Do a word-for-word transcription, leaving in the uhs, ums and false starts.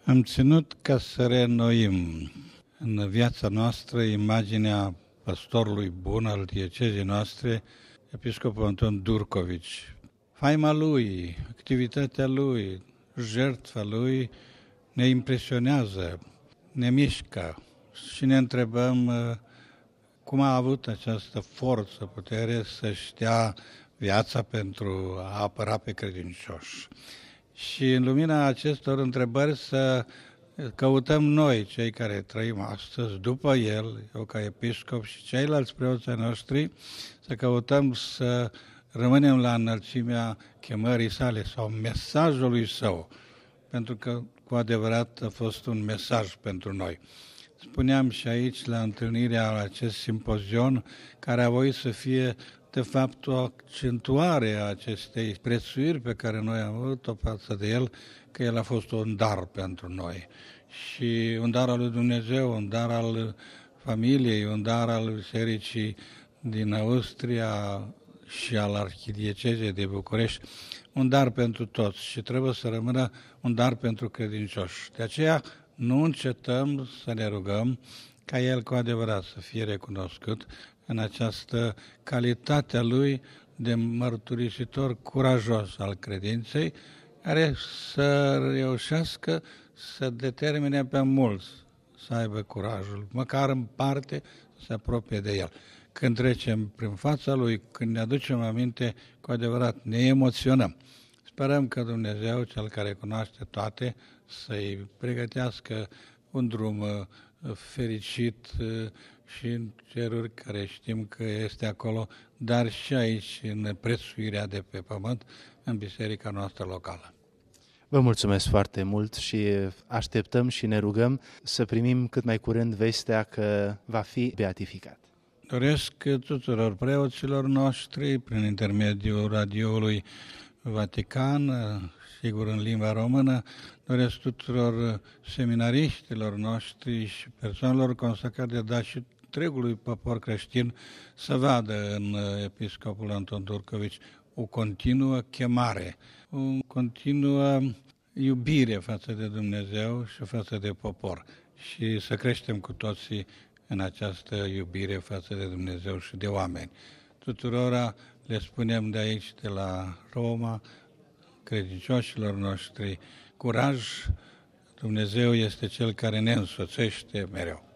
Am ținut ca să reînnoim în viața noastră imaginea păstorului bun al diecezii noastre, episcopul Anton Durcovici. Faima lui, activitatea lui, jertfa lui ne impresionează, ne mișcă și ne întrebăm cum a avut această forță, putere să-și dea viața pentru a apăra pe credincioși. Și în lumina acestor întrebări să căutăm noi, cei care trăim astăzi, după el, eu ca episcop și ceilalți preoții noștri, să căutăm să rămânem la înălțimea chemării sale sau mesajului său, pentru că cu adevărat a fost un mesaj pentru noi. Spuneam și aici la întâlnirea la acest simpozion, care a voit să fie de fapt o accentuare a acestei prețuiri pe care noi am avut-o față de el, că el a fost un dar pentru noi. Și un dar al lui Dumnezeu, un dar al familiei, un dar al bisericii din Austria și al Arhidiecezei de București, un dar pentru toți și trebuie să rămână un dar pentru credincioși. De aceea nu încetăm să ne rugăm ca el cu adevărat să fie recunoscut în această calitate a lui de mărturisitor curajos al credinței, care să reușească să determine pe mulți să aibă curajul, măcar în parte să se apropie de el. Când trecem prin fața lui, când ne aducem aminte, cu adevărat ne emoționăm. Sperăm că Dumnezeu, Cel care cunoaște toate, să-i pregătească un drum fericit și în ceruri, care știm că este acolo, dar și aici, în prețuirea de pe pământ, în biserica noastră locală. Vă mulțumesc foarte mult și așteptăm și ne rugăm să primim cât mai curând vestea că va fi beatificat. Doresc tuturor preoților noștri, prin intermediul radioului Vatican, sigur în limba română, doresc tuturor seminariștilor noștri și persoanelor consacrate, dar și întregului popor creștin, să vadă în episcopul Anton Durcovici o continuă chemare, o continuă iubire față de Dumnezeu și față de popor și să creștem cu toții în această iubire față de Dumnezeu și de oameni. Tuturora le spunem de aici, de la Roma, credincioșilor noștri, curaj, Dumnezeu este Cel care ne însoțește mereu.